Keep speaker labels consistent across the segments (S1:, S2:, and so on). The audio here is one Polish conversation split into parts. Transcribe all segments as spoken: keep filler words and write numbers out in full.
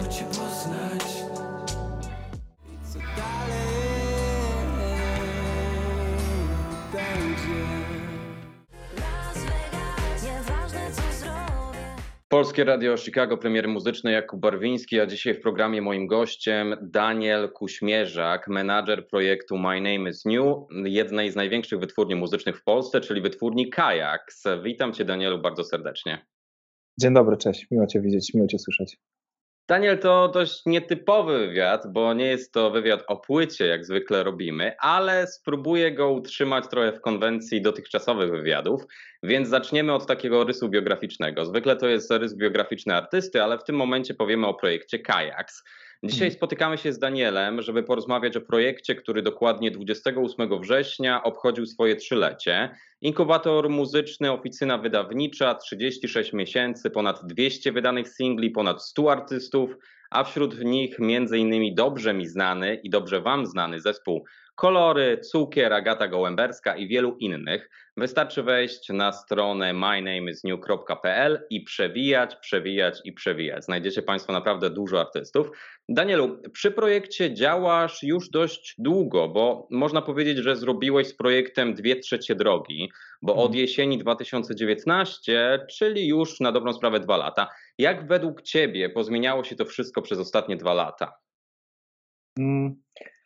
S1: Cię poznać. I co dalej będzie? Las Vegas, nieważne co zrobię.
S2: Polskie Radio Chicago, premier muzyczny Jakub Barwiński, a dzisiaj w programie moim gościem Daniel Kuśmierzak, menadżer projektu My Name is New, jednej z największych wytwórni muzycznych w Polsce, czyli wytwórni Kajaks. Witam Cię, Danielu, bardzo serdecznie.
S3: Dzień dobry, cześć, miło Cię widzieć, miło Cię słyszeć.
S2: Daniel, to dość nietypowy wywiad, bo nie jest to wywiad o płycie, jak zwykle robimy, ale spróbuję go utrzymać trochę w konwencji dotychczasowych wywiadów, więc zaczniemy od takiego rysu biograficznego. Zwykle to jest rys biograficzny artysty, ale w tym momencie powiemy o projekcie Kajaks. Dzisiaj spotykamy się z Danielem, żeby porozmawiać o projekcie, który dokładnie dwudziestego ósmego września obchodził swoje trzylecie. Inkubator muzyczny, oficyna wydawnicza, trzydzieści sześć miesięcy, ponad dwieście wydanych singli, ponad stu artystów, a wśród nich między innymi dobrze mi znany i dobrze Wam znany zespół Kolory, Cukier, Agata Gołęberska i wielu innych. Wystarczy wejść na stronę my name is new kropka p l i przewijać, przewijać i przewijać. Znajdziecie Państwo naprawdę dużo artystów. Danielu, przy projekcie działasz już dość długo, bo można powiedzieć, że zrobiłeś z projektem dwie trzecie drogi, bo od jesieni dwa tysiące dziewiętnastego, czyli już na dobrą sprawę dwa lata. Jak według Ciebie pozmieniało się to wszystko przez ostatnie dwa lata?
S3: Mm.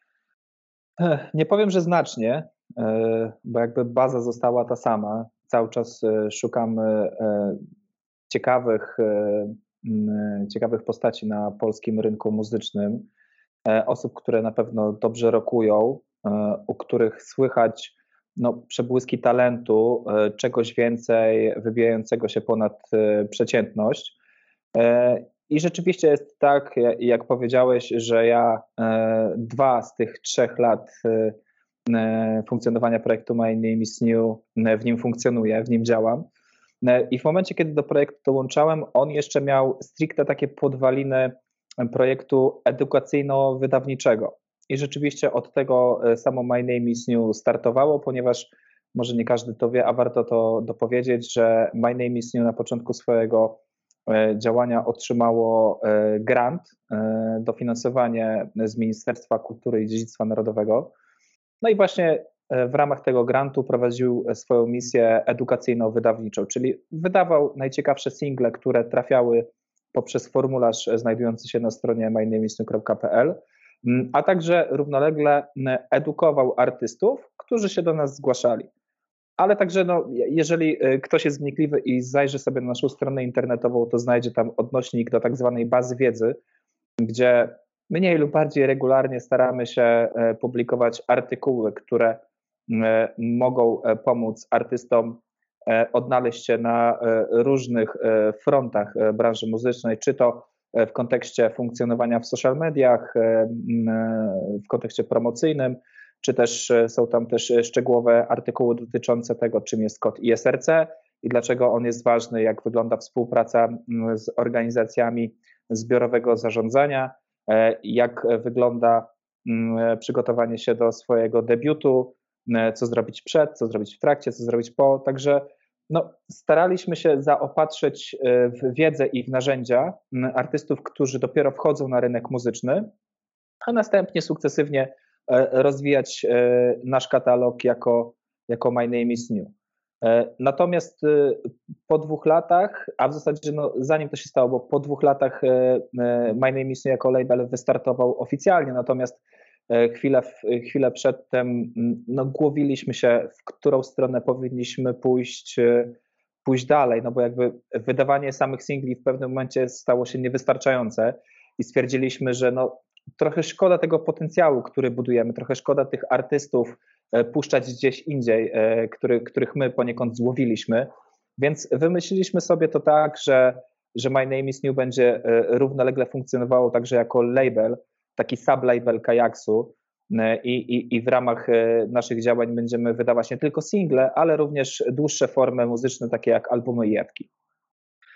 S3: Nie powiem, że znacznie, bo jakby baza została ta sama. Cały czas szukamy ciekawych, ciekawych postaci na polskim rynku muzycznym. Osób, które na pewno dobrze rockują, u których słychać no, przebłyski talentu, czegoś więcej wybijającego się ponad przeciętność. I rzeczywiście jest tak, jak powiedziałeś, że ja dwa z tych trzech lat funkcjonowania projektu My Name is New w nim funkcjonuję, w nim działam. I w momencie, kiedy do projektu dołączałem, on jeszcze miał stricte takie podwaliny projektu edukacyjno-wydawniczego. I rzeczywiście od tego samo My Name is New startowało, ponieważ może nie każdy to wie, a warto to dopowiedzieć, że My Name is New na początku swojego działania otrzymało grant, dofinansowanie z Ministerstwa Kultury i Dziedzictwa Narodowego. No i właśnie w ramach tego grantu prowadził swoją misję edukacyjno-wydawniczą, czyli wydawał najciekawsze single, które trafiały poprzez formularz znajdujący się na stronie my name is new kropka p l, a także równolegle edukował artystów, którzy się do nas zgłaszali. Ale także no, jeżeli ktoś jest wnikliwy i zajrzy sobie na naszą stronę internetową, to znajdzie tam odnośnik do tak zwanej bazy wiedzy, gdzie mniej lub bardziej regularnie staramy się publikować artykuły, które mogą pomóc artystom odnaleźć się na różnych frontach branży muzycznej, czy to w kontekście funkcjonowania w social mediach, w kontekście promocyjnym, czy też są tam też szczegółowe artykuły dotyczące tego, czym jest kod I S R C i dlaczego on jest ważny, jak wygląda współpraca z organizacjami zbiorowego zarządzania, jak wygląda przygotowanie się do swojego debiutu, co zrobić przed, co zrobić w trakcie, co zrobić po. Także no, staraliśmy się zaopatrzyć w wiedzę i w narzędzia artystów, którzy dopiero wchodzą na rynek muzyczny, a następnie sukcesywnie rozwijać nasz katalog jako, jako My Name is New. Natomiast po dwóch latach, a w zasadzie no, zanim to się stało, bo po dwóch latach My Name is New jako label wystartował oficjalnie, natomiast chwilę, chwilę przedtem no, głowiliśmy się, w którą stronę powinniśmy pójść, pójść dalej, no bo jakby wydawanie samych singli w pewnym momencie stało się niewystarczające i stwierdziliśmy, że no, trochę szkoda tego potencjału, który budujemy, trochę szkoda tych artystów puszczać gdzieś indziej, który, których my poniekąd złowiliśmy, więc wymyśliliśmy sobie to tak, że, że My Name is New będzie równolegle funkcjonowało także jako label, taki sublabel Kajaksu i, i, i w ramach naszych działań będziemy wydawać nie tylko single, ale również dłuższe formy muzyczne, takie jak albumy i epki.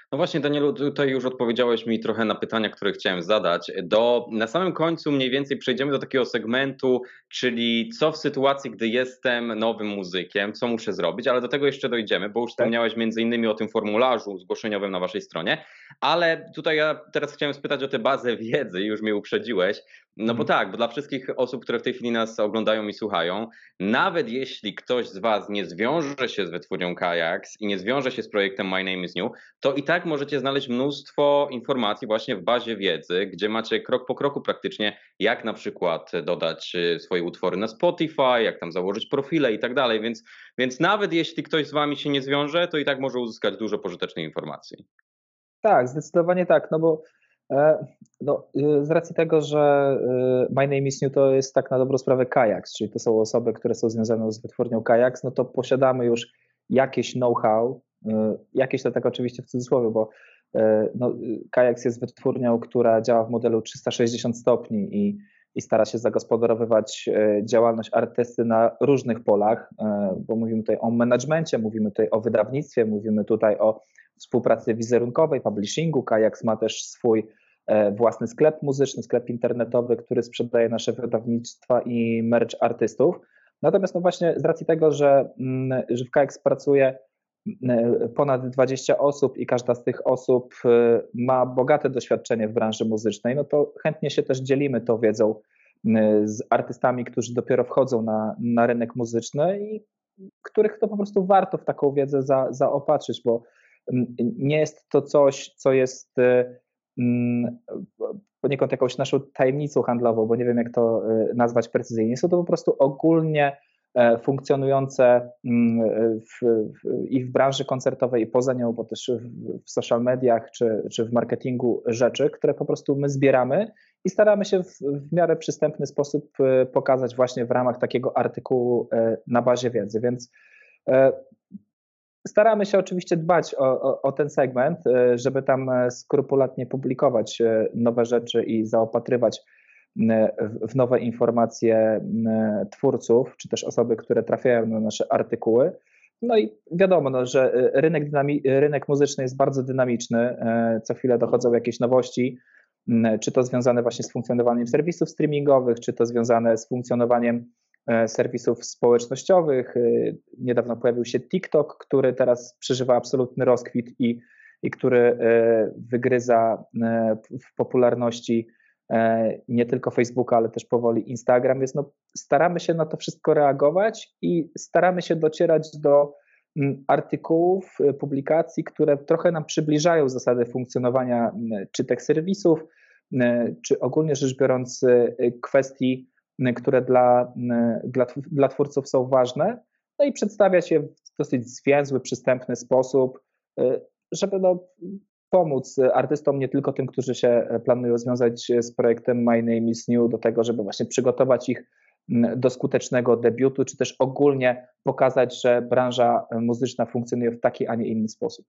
S2: No właśnie, Danielu, tutaj już odpowiedziałeś mi trochę na pytania, które chciałem zadać. Do, na samym końcu mniej więcej przejdziemy do takiego segmentu, czyli co w sytuacji, gdy jestem nowym muzykiem, co muszę zrobić, ale do tego jeszcze dojdziemy, bo już
S3: Tak?
S2: wspomniałeś między innymi o tym formularzu zgłoszeniowym na waszej stronie, ale tutaj ja teraz chciałem spytać o tę bazę wiedzy, już mnie uprzedziłeś. No bo
S3: Mhm.
S2: tak, bo dla wszystkich osób, które w tej chwili nas oglądają i słuchają, nawet jeśli ktoś z was nie zwiąże się z wytwórnią Kajaks i nie zwiąże się z projektem My Name is New, to i tak możecie znaleźć mnóstwo informacji właśnie w bazie wiedzy, gdzie macie krok po kroku praktycznie, jak na przykład dodać y, swoje utwory na Spotify, jak tam założyć profile i tak dalej, więc, więc nawet jeśli ktoś z wami się nie zwiąże, to i tak może uzyskać dużo pożytecznej informacji.
S3: Tak, zdecydowanie tak, no bo e, no, y, z racji tego, że y, My Name is New to jest tak na dobrą sprawę Kajaks, czyli to są osoby, które są związane z wytwórnią Kajaks, no to posiadamy już jakieś know-how, y, jakieś to tak oczywiście w cudzysłowie, bo y, no, y, Kajaks jest wytwórnią, która działa w modelu trzysta sześćdziesiąt stopni i, i stara się zagospodarowywać y, działalność artysty na różnych polach, y, bo mówimy tutaj o managemencie, mówimy tutaj o wydawnictwie, mówimy tutaj o współpracy wizerunkowej, publishingu. Kajaks ma też swój e, własny sklep muzyczny, sklep internetowy, który sprzedaje nasze wydawnictwa i merch artystów. Natomiast no właśnie z racji tego, że, mm, że w Kajaks pracuje mm, ponad dwadzieścia osób i każda z tych osób e, ma bogate doświadczenie w branży muzycznej, no to chętnie się też dzielimy tą wiedzą mm, z artystami, którzy dopiero wchodzą na, na rynek muzyczny i których to po prostu warto w taką wiedzę za, zaopatrzyć, bo nie jest to coś, co jest mm, poniekąd jakąś naszą tajemnicą handlową, bo nie wiem, jak to nazwać precyzyjnie. Są to po prostu ogólnie e, funkcjonujące mm, w, w, i w branży koncertowej, i poza nią, bo też w, w social mediach czy, czy w marketingu rzeczy, które po prostu my zbieramy i staramy się w, w miarę przystępny sposób e, pokazać właśnie w ramach takiego artykułu e, na bazie wiedzy. Więc e, staramy się oczywiście dbać o, o, o ten segment, e, żeby tam e, skrupulatnie publikować e, nowe rzeczy i zaopatrywać e, w w nowe informacje e, twórców, czy też osoby, które trafiają na nasze artykuły. No i wiadomo, no, że e, rynek, dynami- rynek muzyczny jest bardzo dynamiczny, e, co chwilę dochodzą jakieś nowości, m, czy to związane właśnie z funkcjonowaniem serwisów streamingowych, czy to związane z funkcjonowaniem e, serwisów społecznościowych. E, Niedawno pojawił się TikTok, który teraz przeżywa absolutny rozkwit i, i który e, wygryza e, w popularności e, nie tylko Facebooka, ale też powoli Instagram. Więc no, staramy się na to wszystko reagować i staramy się docierać do mm, artykułów, e, publikacji, które trochę nam przybliżają zasady funkcjonowania m, czy tych serwisów, m, czy ogólnie rzecz biorąc e, kwestii, m, które dla, m, dla, tw- dla twórców są ważne, no i przedstawiać je w dosyć zwięzły, przystępny sposób, e, żeby no, pomóc artystom, nie tylko tym, którzy się e, planują związać z projektem My Name is New, do tego, żeby właśnie przygotować ich m, do skutecznego debiutu, czy też ogólnie pokazać, że branża e, muzyczna funkcjonuje w taki, a nie inny sposób.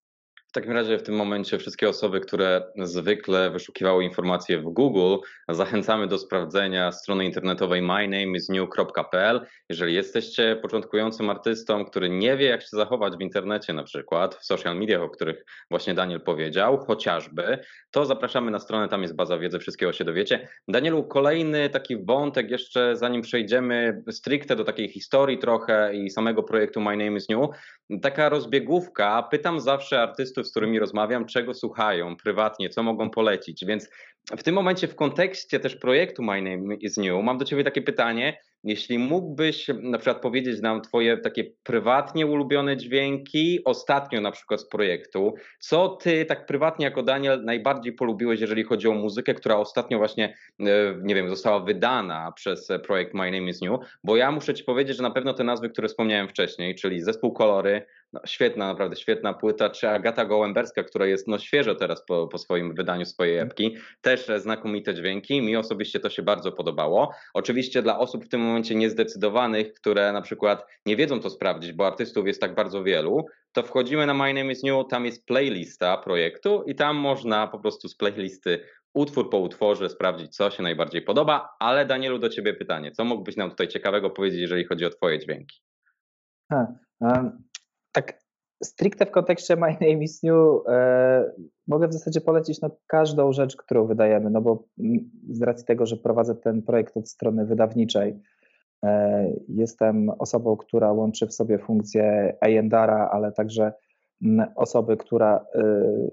S2: W takim razie w tym momencie wszystkie osoby, które zwykle wyszukiwały informacje w Google, zachęcamy do sprawdzenia strony internetowej my name is new kropka p l. Jeżeli jesteście początkującym artystą, który nie wie, jak się zachować w internecie, na przykład w social mediach, o których właśnie Daniel powiedział, chociażby, to zapraszamy na stronę, tam jest baza wiedzy, wszystkiego się dowiecie. Danielu, kolejny taki wątek jeszcze, zanim przejdziemy stricte do takiej historii trochę i samego projektu My Name is New, taka rozbiegówka, pytam zawsze artystów, z którymi rozmawiam, czego słuchają prywatnie, co mogą polecić, więc w tym momencie w kontekście też projektu My Name is New mam do ciebie takie pytanie, jeśli mógłbyś na przykład powiedzieć nam twoje takie prywatnie ulubione dźwięki, ostatnio na przykład z projektu, co ty tak prywatnie jako Daniel najbardziej polubiłeś, jeżeli chodzi o muzykę, która ostatnio właśnie, e, nie wiem, została wydana przez projekt My Name is New, bo ja muszę ci powiedzieć, że na pewno te nazwy, które wspomniałem wcześniej, czyli Zespół Kolory, no, świetna, naprawdę świetna płyta, czy Agata Gołęberska, która jest no świeżo teraz po, po swoim wydaniu swojej epki, też znakomite dźwięki, mi osobiście to się bardzo podobało. Oczywiście dla osób w tym momencie niezdecydowanych, które na przykład nie wiedzą to sprawdzić, bo artystów jest tak bardzo wielu, to wchodzimy na My Name is New, tam jest playlista projektu i tam można po prostu z playlisty utwór po utworze sprawdzić, co się najbardziej podoba, ale Danielu, do ciebie pytanie, co mógłbyś nam tutaj ciekawego powiedzieć, jeżeli chodzi o twoje dźwięki?
S3: Ha, em, tak stricte w kontekście My Name is New e, mogę w zasadzie polecić no, każdą rzecz, którą wydajemy, no bo z racji tego, że prowadzę ten projekt od strony wydawniczej, e, jestem osobą, która łączy w sobie funkcję A and R-a, ale także m, osoby, która e,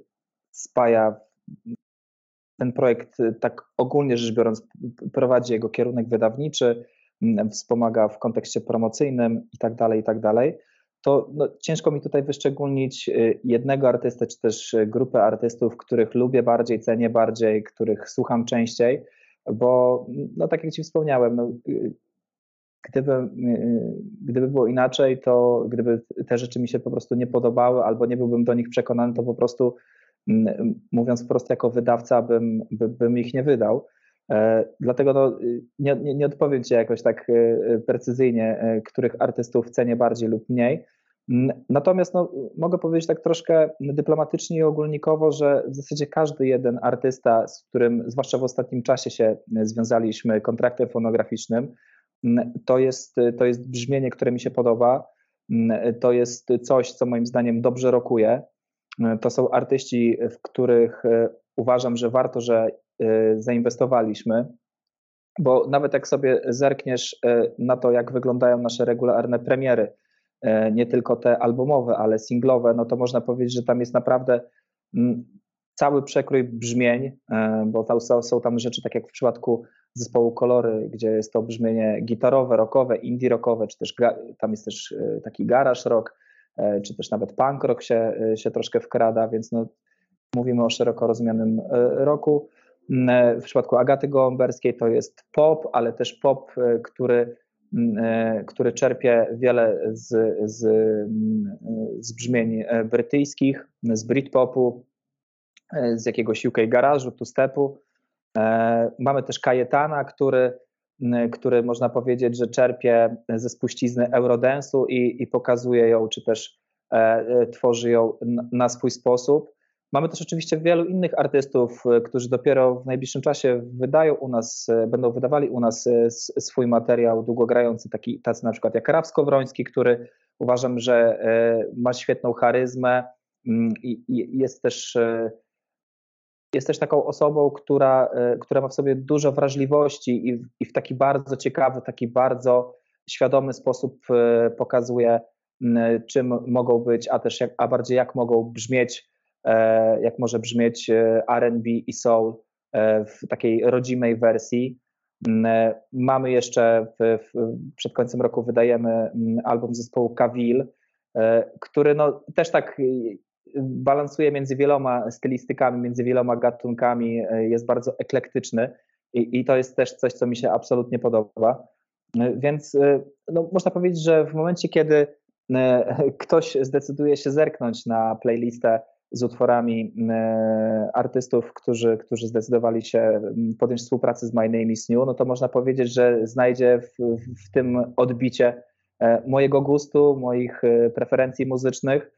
S3: spaja ten projekt, tak ogólnie rzecz biorąc, prowadzi jego kierunek wydawniczy, m, wspomaga w kontekście promocyjnym i tak dalej, i tak dalej. To no, ciężko mi tutaj wyszczególnić jednego artystę, czy też grupę artystów, których lubię bardziej, cenię bardziej, których słucham częściej, bo no tak jak Ci wspomniałem, no, gdyby, gdyby było inaczej, to gdyby te rzeczy mi się po prostu nie podobały albo nie byłbym do nich przekonany, to po prostu mówiąc wprost jako wydawca bym, by, bym ich nie wydał. Dlatego no, nie, nie, nie odpowiem Ci jakoś tak precyzyjnie, których artystów cenię bardziej lub mniej. Natomiast no, mogę powiedzieć tak troszkę dyplomatycznie i ogólnikowo, że w zasadzie każdy jeden artysta, z którym zwłaszcza w ostatnim czasie się związaliśmy kontraktem fonograficznym, to jest, to jest brzmienie, które mi się podoba, to jest coś, co moim zdaniem dobrze rokuje. To są artyści, w których uważam, że warto, że zainwestowaliśmy, bo nawet jak sobie zerkniesz na to, jak wyglądają nasze regularne premiery, nie tylko te albumowe, ale singlowe, no to można powiedzieć, że tam jest naprawdę cały przekrój brzmień, bo tam są, są tam rzeczy, tak jak w przypadku zespołu Kolory, gdzie jest to brzmienie gitarowe, rockowe, indie rockowe, czy też tam jest też taki garage rock, czy też nawet punk rock się, się troszkę wkrada, więc no, mówimy o szeroko rozumianym rocku. W przypadku Agaty Gołąberskiej to jest pop, ale też pop, który, który czerpie wiele z, z, z brzmień brytyjskich, z Britpopu, z jakiegoś U K garażu, two-stepu. Mamy też Kajetana, który, który można powiedzieć, że czerpie ze spuścizny Eurodance'u i, i pokazuje ją, czy też e, tworzy ją na swój sposób. Mamy też oczywiście wielu innych artystów, którzy dopiero w najbliższym czasie wydają u nas, będą wydawali u nas swój materiał długogrający, taki, tacy na przykład jak Raf Skowroński, który uważam, że ma świetną charyzmę i, i jest też jest też taką osobą, która, która ma w sobie dużo wrażliwości i, i w taki bardzo ciekawy, taki bardzo świadomy sposób pokazuje, czym mogą być, a też jak, a bardziej jak mogą brzmieć, jak może brzmieć R and B i soul w takiej rodzimej wersji. Mamy jeszcze, w, w, przed końcem roku wydajemy album zespołu Kawil, który no też tak balansuje między wieloma stylistykami, między wieloma gatunkami, jest bardzo eklektyczny i, i to jest też coś, co mi się absolutnie podoba. Więc no, można powiedzieć, że w momencie, kiedy ktoś zdecyduje się zerknąć na playlistę z utworami artystów, którzy, którzy zdecydowali się podjąć współpracę z My Name is New, no to można powiedzieć, że znajdzie w, w tym odbicie mojego gustu, moich preferencji muzycznych.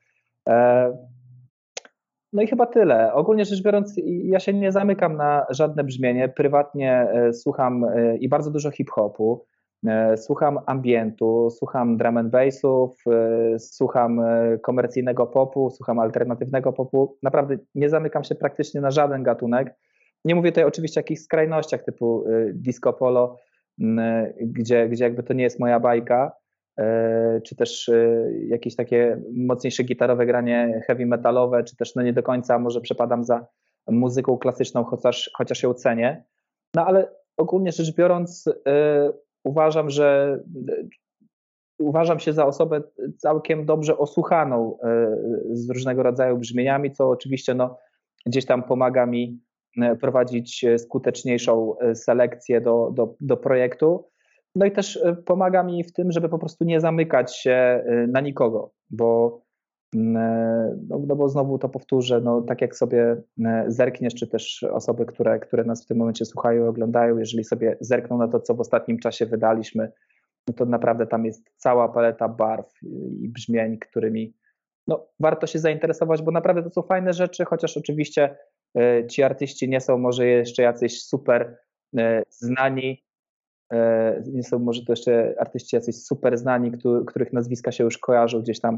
S3: No i chyba tyle. Ogólnie rzecz biorąc, ja się nie zamykam na żadne brzmienie. Prywatnie słucham i bardzo dużo hip-hopu, słucham ambientu, słucham drum and bassów, słucham komercyjnego popu, słucham alternatywnego popu. Naprawdę nie zamykam się praktycznie na żaden gatunek. Nie mówię tutaj oczywiście o jakichś skrajnościach typu disco polo, gdzie, gdzie jakby to nie jest moja bajka, czy też jakieś takie mocniejsze gitarowe granie heavy metalowe, czy też no nie do końca może przepadam za muzyką klasyczną, chociaż, chociaż ją cenię. No ale ogólnie rzecz biorąc uważam, że uważam się za osobę całkiem dobrze osłuchaną z różnego rodzaju brzmieniami, co oczywiście no, gdzieś tam pomaga mi prowadzić skuteczniejszą selekcję do, do, do projektu. No i też pomaga mi w tym, żeby po prostu nie zamykać się na nikogo, bo, no, no bo znowu to powtórzę, no, tak jak sobie zerkniesz, czy też osoby, które, które nas w tym momencie słuchają i oglądają, jeżeli sobie zerkną na to, co w ostatnim czasie wydaliśmy, no to naprawdę tam jest cała paleta barw i brzmień, którymi no, warto się zainteresować, bo naprawdę to są fajne rzeczy, chociaż oczywiście ci artyści nie są może jeszcze jacyś super znani, nie są może to jeszcze artyści jacyś super znani, których nazwiska się już kojarzą gdzieś tam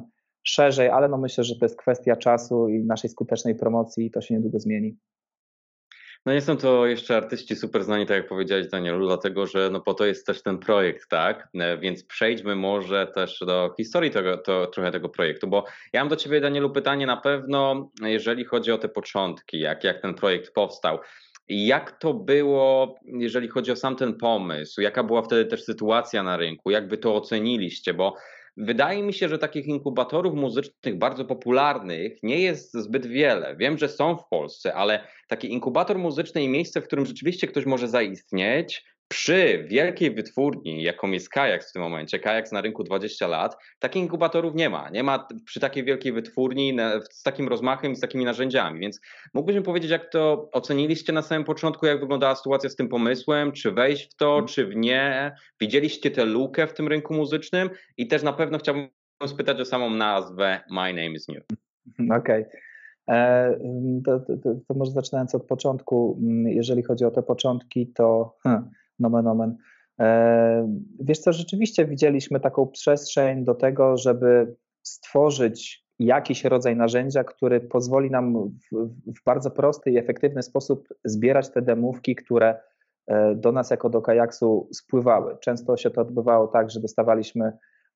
S3: szerzej, ale no myślę, że to jest kwestia czasu i naszej skutecznej promocji i to się niedługo zmieni.
S2: No nie są to jeszcze artyści super znani, tak jak powiedziałeś, Danielu, dlatego że no po to jest też ten projekt, tak? E, Więc przejdźmy może też do historii tego, to, trochę tego projektu, bo ja mam do ciebie, Danielu, pytanie na pewno, jeżeli chodzi o te początki, jak, jak ten projekt powstał. Jak to było, jeżeli chodzi o sam ten pomysł? Jaka była wtedy też sytuacja na rynku? Jak wy to oceniliście? Bo wydaje mi się, że takich inkubatorów muzycznych bardzo popularnych nie jest zbyt wiele. Wiem, że są w Polsce, ale taki inkubator muzyczny i miejsce, w którym rzeczywiście ktoś może zaistnieć, przy wielkiej wytwórni, jaką jest Kajaks w tym momencie, Kajaks na rynku dwadzieścia lat, takich inkubatorów nie ma. Nie ma przy takiej wielkiej wytwórni z takim rozmachem i z takimi narzędziami. Więc mógłbyś mi powiedzieć, jak to oceniliście na samym początku, jak wyglądała sytuacja z tym pomysłem, czy wejść w to, czy w nie? Widzieliście tę lukę w tym rynku muzycznym? I też na pewno chciałbym spytać o samą nazwę My Name is New.
S3: Okej. Okay. To, to, to może zaczynając od początku, jeżeli chodzi o te początki, to hmm, nomen omen. Wiesz co, rzeczywiście widzieliśmy taką przestrzeń do tego, żeby stworzyć jakiś rodzaj narzędzia, który pozwoli nam w, w bardzo prosty i efektywny sposób zbierać te demówki, które do nas jako do Kajaksu spływały. Często się to odbywało tak, że dostawaliśmy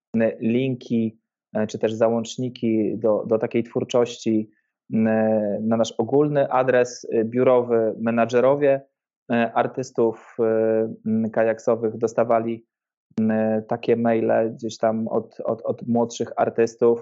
S3: linki czy też załączniki do, do takiej twórczości na nasz ogólny adres biurowy. Menadżerowie artystów kajaksowych dostawali takie maile gdzieś tam od, od, od młodszych artystów.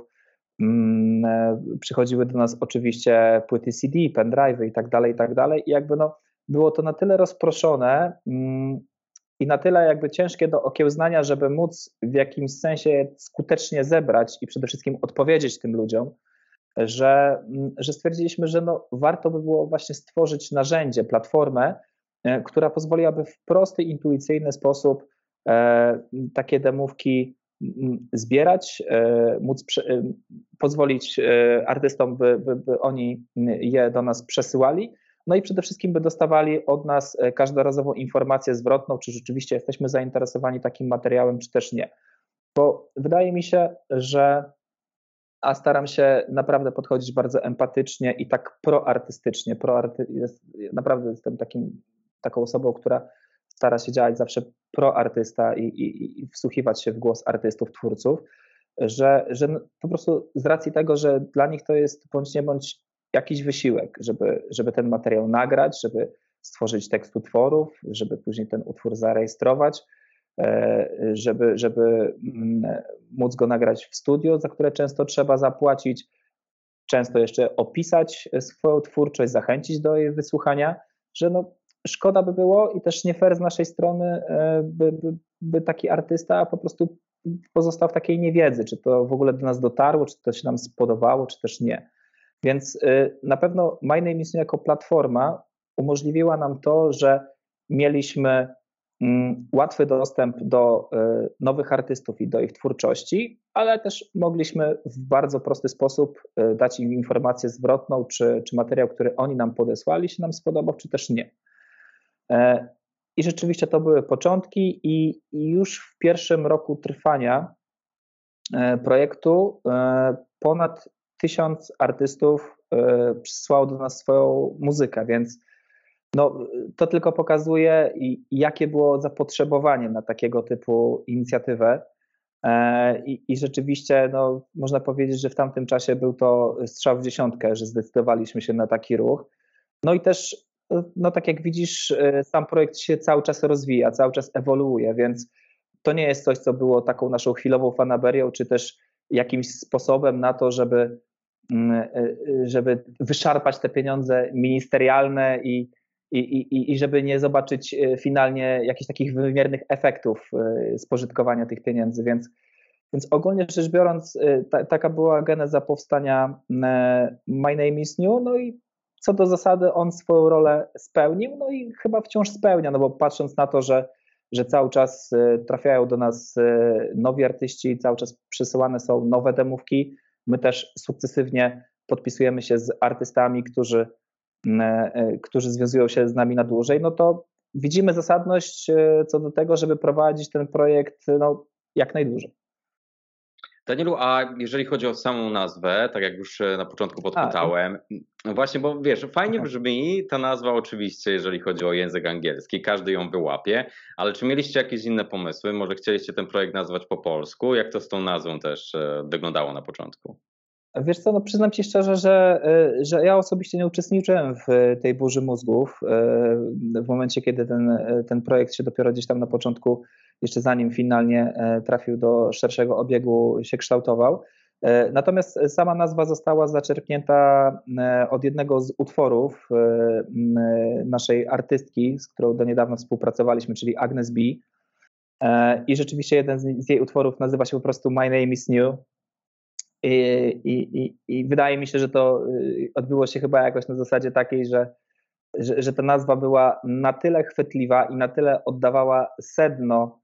S3: Przychodziły do nas oczywiście płyty C D, pendrive'y i tak dalej, i tak dalej. I jakby no, było to na tyle rozproszone i na tyle jakby ciężkie do okiełznania, żeby móc w jakimś sensie skutecznie zebrać i przede wszystkim odpowiedzieć tym ludziom, że, że stwierdziliśmy, że no, warto by było właśnie stworzyć narzędzie, platformę, która pozwoliłaby w prosty, intuicyjny sposób e, takie demówki zbierać, e, móc prze, e, pozwolić e, artystom, by, by, by oni je do nas przesyłali, no i przede wszystkim by dostawali od nas każdorazowo informację zwrotną, czy rzeczywiście jesteśmy zainteresowani takim materiałem, czy też nie. Bo wydaje mi się, że a staram się naprawdę podchodzić bardzo empatycznie i tak proartystycznie. Proarty, jest, naprawdę jestem takim, taką osobą, która stara się działać zawsze proartysta i, i, i wsłuchiwać się w głos artystów, twórców, że, że po prostu z racji tego, że dla nich to jest bądź nie bądź jakiś wysiłek, żeby, żeby ten materiał nagrać, żeby stworzyć tekst utworów, żeby później ten utwór zarejestrować, żeby, żeby móc go nagrać w studio, za które często trzeba zapłacić, często jeszcze opisać swoją twórczość, zachęcić do jej wysłuchania, że no szkoda by było i też nie fair z naszej strony, by, by, by taki artysta po prostu pozostał w takiej niewiedzy, czy to w ogóle do nas dotarło, czy to się nam spodobało, czy też nie. Więc na pewno My Name is New jako platforma umożliwiła nam to, że mieliśmy łatwy dostęp do nowych artystów i do ich twórczości, ale też mogliśmy w bardzo prosty sposób dać im informację zwrotną, czy, czy materiał, który oni nam podesłali, się nam spodobał, czy też nie. I rzeczywiście to były początki i, i już w pierwszym roku trwania projektu ponad tysiąc artystów przysłało do nas swoją muzykę, więc no, to tylko pokazuje, jakie było zapotrzebowanie na takiego typu inicjatywę. I, i rzeczywiście no, można powiedzieć, że w tamtym czasie był to strzał w dziesiątkę, że zdecydowaliśmy się na taki ruch. No i też, no, tak jak widzisz, sam projekt się cały czas rozwija, cały czas ewoluuje, więc to nie jest coś, co było taką naszą chwilową fanaberią, czy też jakimś sposobem na to, żeby, żeby wyszarpać te pieniądze ministerialne i I, i, i żeby nie zobaczyć finalnie jakichś takich wymiernych efektów spożytkowania tych pieniędzy. Więc, więc ogólnie rzecz biorąc, ta, taka była geneza powstania My Name is New. No i co do zasady on swoją rolę spełnił, no i chyba wciąż spełnia, no bo patrząc na to, że, że cały czas trafiają do nas nowi artyści, cały czas przysyłane są nowe demówki, my też sukcesywnie podpisujemy się z artystami, którzy którzy związują się z nami na dłużej, no to widzimy zasadność co do tego, żeby prowadzić ten projekt no, jak najdłużej.
S2: Danielu, a jeżeli chodzi o samą nazwę, tak jak już na początku podpytałem, no właśnie, bo wiesz, fajnie brzmi ta nazwa oczywiście, jeżeli chodzi o język angielski, każdy ją wyłapie, ale czy mieliście jakieś inne pomysły? Może chcieliście ten projekt nazwać po polsku? Jak to z tą nazwą też wyglądało na początku?
S3: Wiesz co, no przyznam Ci szczerze, że, że ja osobiście nie uczestniczyłem w tej burzy mózgów w momencie, kiedy ten, ten projekt się dopiero gdzieś tam na początku, jeszcze zanim finalnie trafił do szerszego obiegu, się kształtował. Natomiast sama nazwa została zaczerpnięta od jednego z utworów naszej artystki, z którą do niedawna współpracowaliśmy, czyli Agnes B. I rzeczywiście jeden z jej utworów nazywa się po prostu My Name is New. I, i, I wydaje mi się, że to odbyło się chyba jakoś na zasadzie takiej, że, że, że ta nazwa była na tyle chwytliwa i na tyle oddawała sedno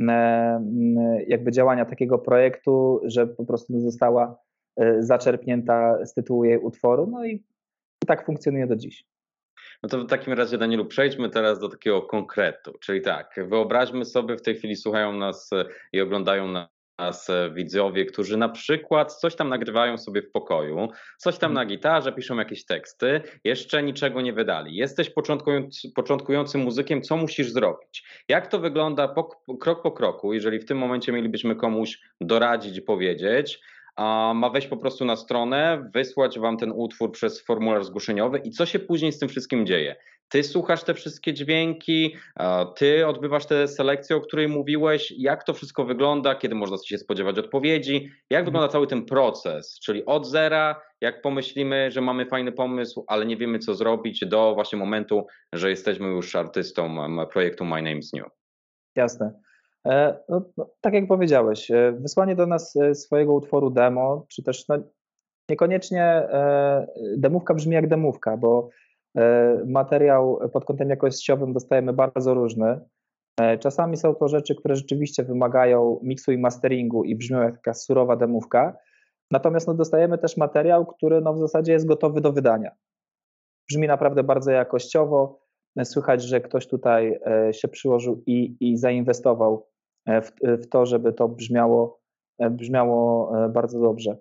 S3: jakby działania takiego projektu, że po prostu została zaczerpnięta z tytułu jej utworu, no i, i tak funkcjonuje do dziś.
S2: No to w takim razie, Danielu, przejdźmy teraz do takiego konkretu, czyli tak, wyobraźmy sobie, w tej chwili słuchają nas i oglądają nas nas widzowie, którzy na przykład coś tam nagrywają sobie w pokoju, coś tam na gitarze, piszą jakieś teksty, jeszcze niczego nie wydali. Jesteś początkujący, początkującym muzykiem, co musisz zrobić? Jak to wygląda po, krok po kroku, jeżeli w tym momencie mielibyśmy komuś doradzić i powiedzieć, a ma wejść po prostu na stronę, wysłać wam ten utwór przez formularz zgłoszeniowy i co się później z tym wszystkim dzieje? Ty słuchasz te wszystkie dźwięki, ty odbywasz tę selekcję, o której mówiłeś, jak to wszystko wygląda, kiedy można się spodziewać odpowiedzi, jak wygląda cały ten proces, czyli od zera, jak pomyślimy, że mamy fajny pomysł, ale nie wiemy co zrobić, do właśnie momentu, że jesteśmy już artystą projektu My Name is New.
S3: Jasne. No, no, tak jak powiedziałeś, wysłanie do nas swojego utworu demo, czy też no, niekoniecznie demówka brzmi jak demówka, bo materiał pod kątem jakościowym dostajemy bardzo różny. Czasami są to rzeczy, które rzeczywiście wymagają miksu i masteringu i brzmią jak taka surowa demówka, natomiast no, dostajemy też materiał, który no, w zasadzie jest gotowy do wydania. Brzmi naprawdę bardzo jakościowo, słychać, że ktoś tutaj się przyłożył i, i zainwestował w, w to, żeby to brzmiało, brzmiało bardzo dobrze.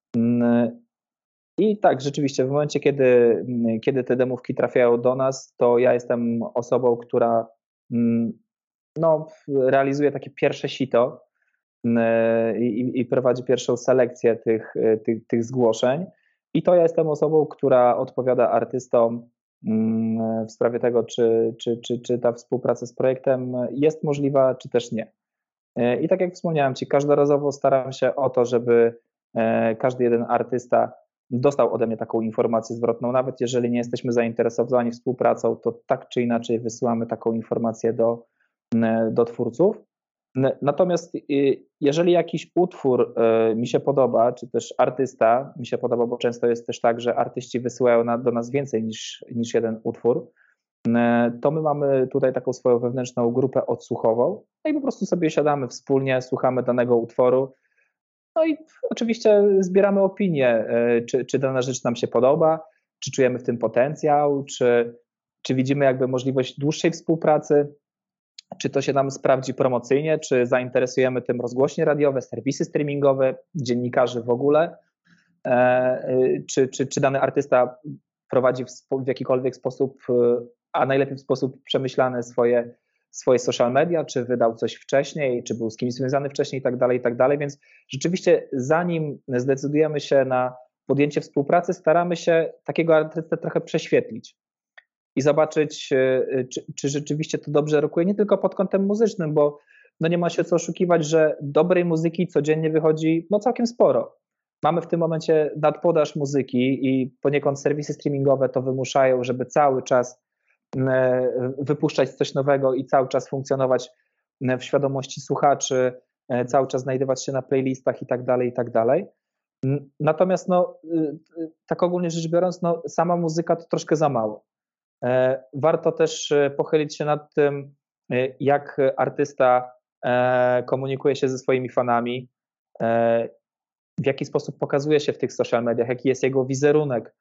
S3: I tak, rzeczywiście, w momencie, kiedy, kiedy te demówki trafiają do nas, to ja jestem osobą, która no, realizuje takie pierwsze sito i, i prowadzi pierwszą selekcję tych, tych, tych zgłoszeń. I to ja jestem osobą, która odpowiada artystom w sprawie tego, czy, czy, czy, czy ta współpraca z projektem jest możliwa, czy też nie. I tak jak wspomniałem Ci, każdorazowo staram się o to, żeby każdy jeden artysta dostał ode mnie taką informację zwrotną, nawet jeżeli nie jesteśmy zainteresowani współpracą, to tak czy inaczej wysyłamy taką informację do, do twórców. Natomiast jeżeli jakiś utwór mi się podoba, czy też artysta mi się podoba, bo często jest też tak, że artyści wysyłają na, do nas więcej niż, niż jeden utwór, to my mamy tutaj taką swoją wewnętrzną grupę odsłuchową, no i po prostu sobie siadamy wspólnie, słuchamy danego utworu, no i oczywiście zbieramy opinie, czy, czy dana rzecz nam się podoba, czy czujemy w tym potencjał, czy, czy widzimy jakby możliwość dłuższej współpracy, czy to się nam sprawdzi promocyjnie, czy zainteresujemy tym rozgłośnie radiowe, serwisy streamingowe, dziennikarzy w ogóle, czy, czy, czy dany artysta prowadzi w, w jakikolwiek sposób, a najlepiej w sposób przemyślany swoje, swoje social media, czy wydał coś wcześniej, czy był z kimś związany wcześniej i tak dalej, i tak dalej. Więc rzeczywiście zanim zdecydujemy się na podjęcie współpracy, staramy się takiego artystę trochę prześwietlić i zobaczyć, czy, czy rzeczywiście to dobrze rokuje, nie tylko pod kątem muzycznym, bo no nie ma się co oszukiwać, że dobrej muzyki codziennie wychodzi no całkiem sporo. Mamy w tym momencie nadpodaż muzyki i poniekąd serwisy streamingowe to wymuszają, żeby cały czas wypuszczać coś nowego i cały czas funkcjonować w świadomości słuchaczy, cały czas znajdować się na playlistach i tak dalej, i tak dalej. Natomiast no, tak ogólnie rzecz biorąc, no, sama muzyka to troszkę za mało. Warto też pochylić się nad tym, jak artysta komunikuje się ze swoimi fanami, w jaki sposób pokazuje się w tych social mediach, jaki jest jego wizerunek,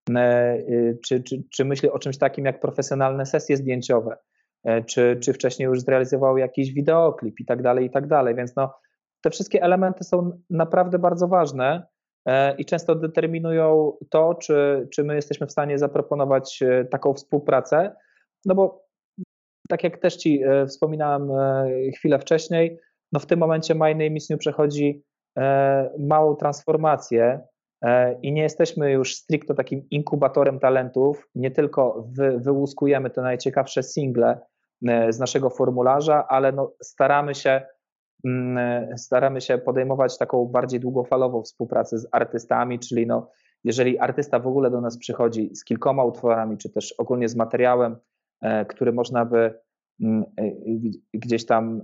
S3: czy, czy, czy myśli o czymś takim jak profesjonalne sesje zdjęciowe, czy, czy wcześniej już zrealizował jakiś wideoklip i tak dalej, i tak dalej. Więc no, te wszystkie elementy są naprawdę bardzo ważne i często determinują to, czy, czy my jesteśmy w stanie zaproponować taką współpracę, no bo tak jak też Ci wspominałem chwilę wcześniej, no w tym momencie My Name Is New przechodzi małą transformację i nie jesteśmy już stricte takim inkubatorem talentów, nie tylko wy, wyłuskujemy te najciekawsze single z naszego formularza, ale no staramy się staramy się podejmować taką bardziej długofalową współpracę z artystami, czyli no, jeżeli artysta w ogóle do nas przychodzi z kilkoma utworami, czy też ogólnie z materiałem, który można by gdzieś tam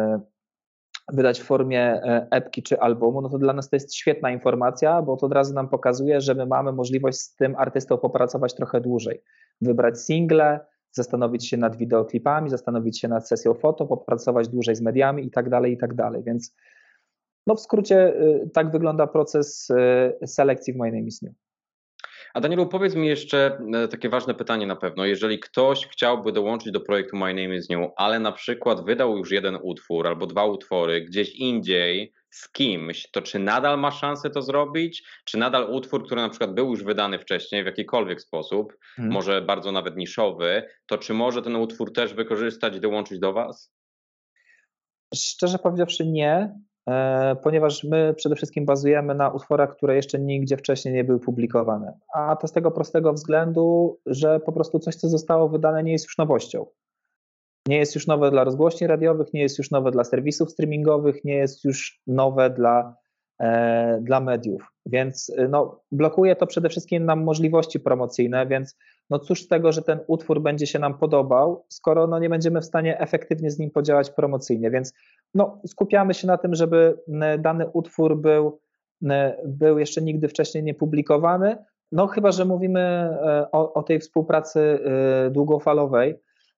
S3: wydać w formie epki czy albumu, no to dla nas to jest świetna informacja, bo to od razu nam pokazuje, że my mamy możliwość z tym artystą popracować trochę dłużej, wybrać single, zastanowić się nad wideoklipami, zastanowić się nad sesją foto, popracować dłużej z mediami i tak dalej, i tak dalej. Więc no w skrócie tak wygląda proces selekcji w My Name Is New.
S2: A Danielu, powiedz mi jeszcze takie ważne pytanie na pewno. Jeżeli ktoś chciałby dołączyć do projektu My Name Is New, ale na przykład wydał już jeden utwór albo dwa utwory gdzieś indziej z kimś, to czy nadal ma szansę to zrobić? Czy nadal utwór, który na przykład był już wydany wcześniej w jakikolwiek sposób, hmm. może bardzo nawet niszowy, to czy może ten utwór też wykorzystać i dołączyć do Was?
S3: Szczerze powiedziawszy nie, ponieważ my przede wszystkim bazujemy na utworach, które jeszcze nigdzie wcześniej nie były publikowane. A to z tego prostego względu, że po prostu coś, co zostało wydane, nie jest już nowością. Nie jest już nowe dla rozgłośni radiowych, nie jest już nowe dla serwisów streamingowych, nie jest już nowe dla, e, dla mediów. Więc no, blokuje to przede wszystkim nam możliwości promocyjne, więc no cóż z tego, że ten utwór będzie się nam podobał, skoro no nie będziemy w stanie efektywnie z nim podziałać promocyjnie, więc no, skupiamy się na tym, żeby dany utwór był, był jeszcze nigdy wcześniej nie publikowany, no chyba że mówimy o, o tej współpracy długofalowej,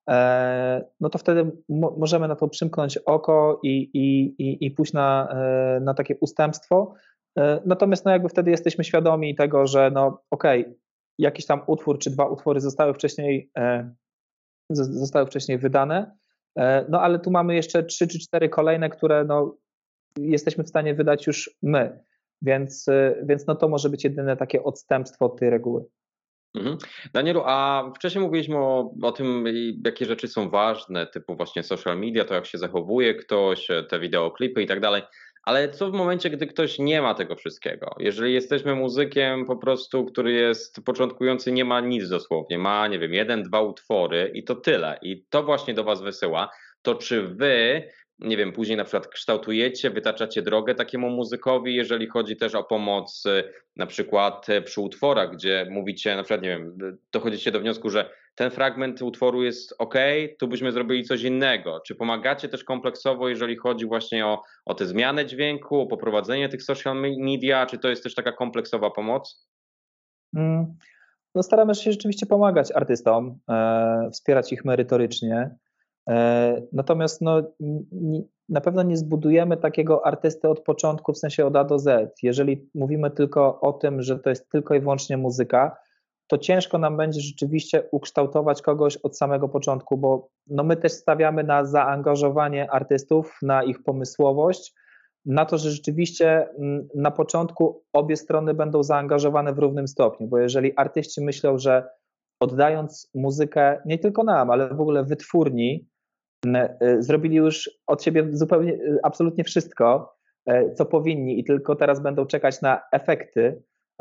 S3: no to wtedy mo- możemy na to przymknąć oko i, i, i, i pójść na, na takie ustępstwo. Natomiast no jakby wtedy jesteśmy świadomi tego, że no okej, okay, jakiś tam utwór czy dwa utwory zostały wcześniej, zostały wcześniej wydane, no ale tu mamy jeszcze trzy czy cztery kolejne, które no jesteśmy w stanie wydać już my, więc, więc no to może być jedyne takie odstępstwo od tej reguły.
S2: Mhm. Danielu, a wcześniej mówiliśmy o, o tym, jakie rzeczy są ważne, typu właśnie social media, to jak się zachowuje ktoś, te wideoklipy i tak dalej, ale co w momencie, gdy ktoś nie ma tego wszystkiego? Jeżeli jesteśmy muzykiem po prostu, który jest początkujący, nie ma nic dosłownie, ma, nie wiem, jeden, dwa utwory i to tyle i to właśnie do Was wysyła, to czy Wy, nie wiem, później na przykład kształtujecie, wytaczacie drogę takiemu muzykowi, jeżeli chodzi też o pomoc na przykład przy utworach, gdzie mówicie na przykład, nie wiem, dochodzicie do wniosku, że ten fragment utworu jest ok, tu byśmy zrobili coś innego. Czy pomagacie też kompleksowo, jeżeli chodzi właśnie o, o tę zmianę dźwięku, o poprowadzenie tych social media, czy to jest też taka kompleksowa pomoc?
S3: Hmm. No staramy się rzeczywiście pomagać artystom, e, wspierać ich merytorycznie. Natomiast no, na pewno nie zbudujemy takiego artysty od początku, w sensie od A do Z. Jeżeli mówimy tylko o tym, że to jest tylko i wyłącznie muzyka, to ciężko nam będzie rzeczywiście ukształtować kogoś od samego początku, bo no my też stawiamy na zaangażowanie artystów, na ich pomysłowość, na to, że rzeczywiście na początku obie strony będą zaangażowane w równym stopniu, bo jeżeli artyści myślą, że oddając muzykę nie tylko nam, ale w ogóle wytwórni, zrobili już od siebie zupełnie, absolutnie wszystko, co powinni i tylko teraz będą czekać na efekty